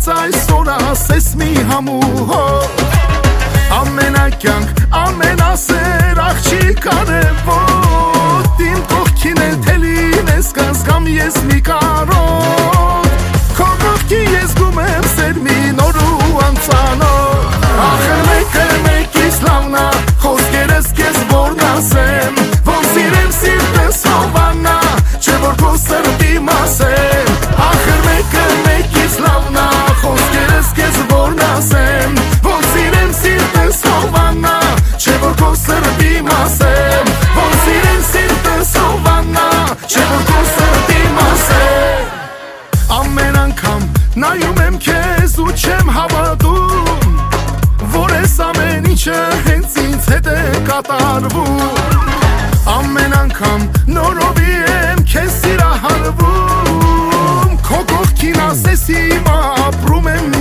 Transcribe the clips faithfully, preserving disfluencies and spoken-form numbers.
բայց այսօր ասես մի համուհոտ Ամենակյանք, ամենասեր աղջի կարևոտ Իմ կողքին է թե լինես կազգամ ես մի կարոտ Քո կողքի ես գում եմ սեր մի նոր ու անծանոթ Ախր մեկը մեկից լավն ա, խոսքերս կեզ որն ասեմ Ոնց սիրեմ սիրտս հովանա, չէ որ քո սրտի մասեմ Ախր մեկը մեկից լավն ա, խոսքերս կեզ որն ասեմ Ոնց սիրեմ սիրտս հովանա, չէ որ քո սրտի մասեմ Ոնց սիրեմ սիրտս հովանա, չէ որ քո սրտի մասեմ Ամեն անգամ նայում եմ քեզ ու չեմ հավատում Որ ես ամեն ինչը հենց ինձ հետ է կատարվում Ամեն անգամ նորովի եմ քեզ սիրահարվում Քո կողքին ասես հիմա ապրում եմ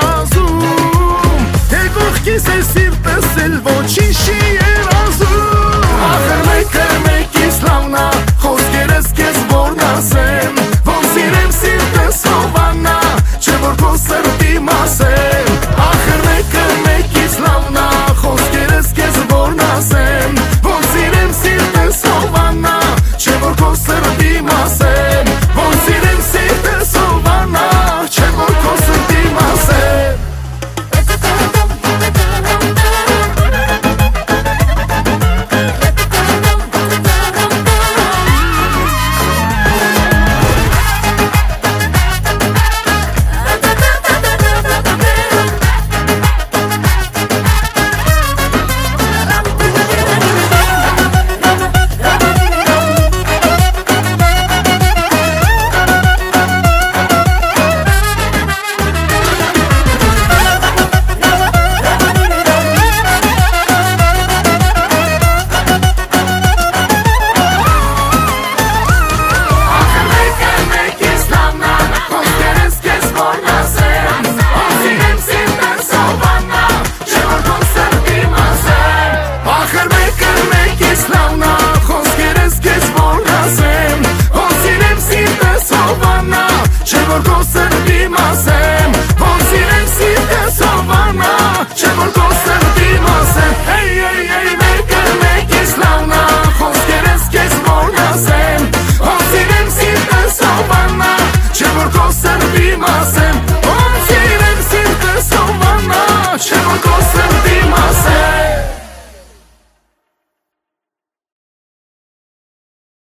երազում Թե կողքիս է սիրտս էլ ոչինչ չի երազում Ախր մեկը մեկից լավն ա, խոսքերս քեզ որն ասեմ Ոնց սիրեմ սիրտս հովանա, չէ որ քո սրտի մասեմ Ախր մեկը մեկից լավն ա, խոսքերս քեզ որն ասեմ Ոնց սիրեմ սիրտս հովանա, չէ որ քո սրտի մասեմ Ոնց սիրեմ սիրտս հովանա, չէ որ քո սրտի մասեմ Չէ որ քո սրտի մաս